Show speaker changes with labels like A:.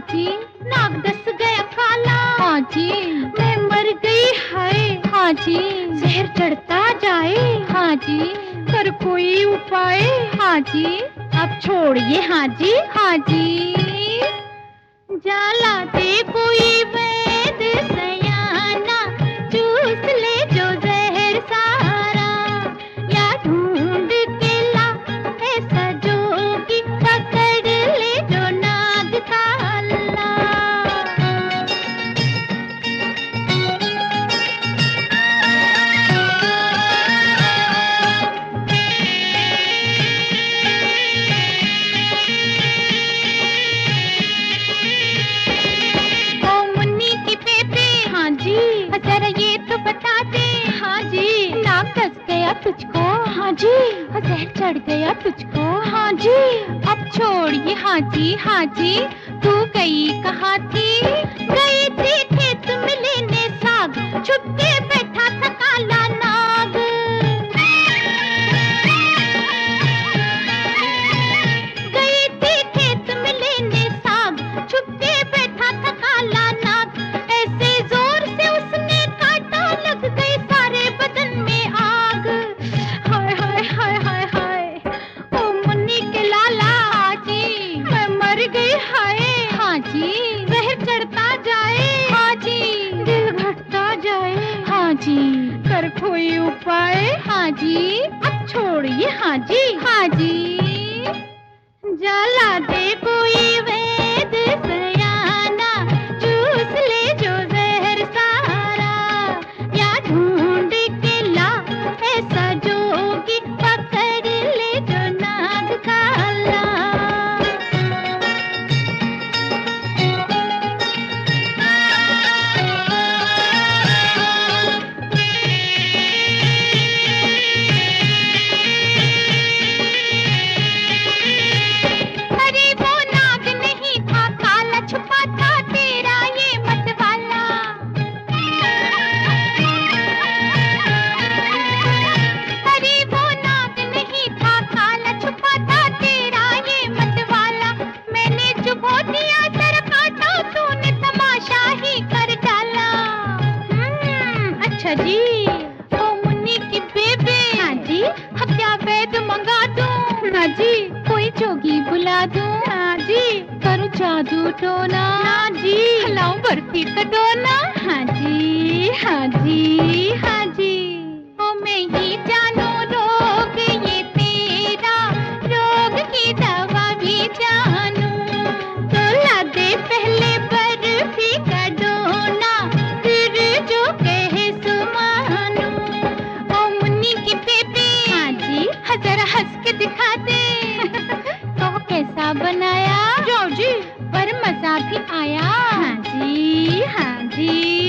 A: जी।
B: नाक दस गया काला।
A: हाँ जी।
B: मैं मर गई है।
A: हाँ जी।
B: जहर चढ़ता जाए।
A: हाँ जी।
B: कर कोई उपाय।
A: हाँ जी।
B: अब छोड़िए। हाँ जी।
A: हाँ जी।
B: जाला दे कोई वैद सयाना, चूस ले जो जहर सारा, या ढूंढ के ला ऐसा जोगी, पकड़ ले जो नाग काला।
A: जरा ये तो बता दे।
B: हाँ जी।
A: नाक दस गया तुझको।
B: हाँ जी।
A: जहर चढ़ गया तुझको।
B: हाँ जी।
A: अब छोड़िए। हाँ जी। हाँ जी। तू गई कहाँ थी?
B: गई थी खेत में लेने साग, छुप के बैठा था काला नाग। गई थी खेत में लेने साग, छुप के बैठा था काला नाग। ऐसे जोर से उसने काटा, लग गई सारे बदन में आग। हाय हाय हाय हाय हाय, ओ मुन्नी के लाला।
A: हाँ जी।
B: मैं मर गई। हाय।
A: हाँ जी।
B: जहर चढ़ता जाए।
A: हाँ जी।
B: दिल घटता जाए।
A: हाँ जी।
B: कर कोई उपाय।
A: हाँ जी।
B: अब छोड़िए। हाँ जी।
A: हाँ जी।
B: जाला दे कोई वैद सयाना, चूस ले जो जहर सारा, या ढूंढ के ला ऐसा जोगी, पकड़ ले जो नाग काला। अरे वो नाग नहीं था, काला छुपा था तेरा ये मतवाला। अरे वो नाग नहीं था, काला छुपा था तेरा ये मतवाला। मैंने चुभो दिया सर काटा, तूने तमाशा ही कर डाला। अच्छा जी। ओ मुन्नी की बेबे।
A: हाँ जी।
B: अब क्या वैद मंगा दूं?
A: हाँ जी। कोई जोगी बुला दूं?
B: हाँ जी।
A: करूं जादू टोना?
B: ना जी।
A: हिलाऊं बर्फी का डोना?
B: हाँ जी। हाँ जी। हाँ जी।
A: ओ मैं ही जानू रोग ये तेरा, रोग की दवा भी जानू।
B: तो ला दे पहले बर्फी का डोना, फिर जो कहे सो मानू।
A: ओ मुन्नी की बेबी।
B: हाँ जी।
A: जरा हंस के दिखा दे। तो कैसा बनाया?
B: जाओ जी।
A: पर मजा भी आया।
B: हाँ जी। हाँ जी।